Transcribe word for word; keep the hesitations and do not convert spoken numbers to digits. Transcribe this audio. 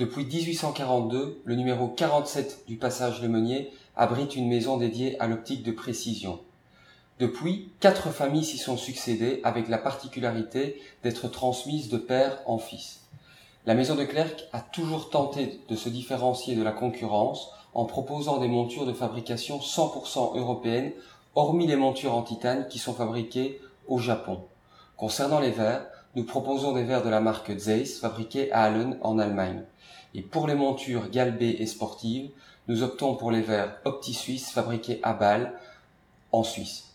Depuis dix-huit cent quarante-deux, le numéro quarante-sept du passage Le Meunier abrite une maison dédiée à l'optique de précision. Depuis, quatre familles s'y sont succédées avec la particularité d'être transmises de père en fils. La maison de Clercq a toujours tenté de se différencier de la concurrence en proposant des montures de fabrication cent pour cent européennes, hormis les montures en titane qui sont fabriquées au Japon. Concernant les verres, nous proposons des verres de la marque Zeiss fabriqués à Ahlen en Allemagne. Et pour les montures galbées et sportives, nous optons pour les verres OptiSuisse fabriqués à Bâle en Suisse.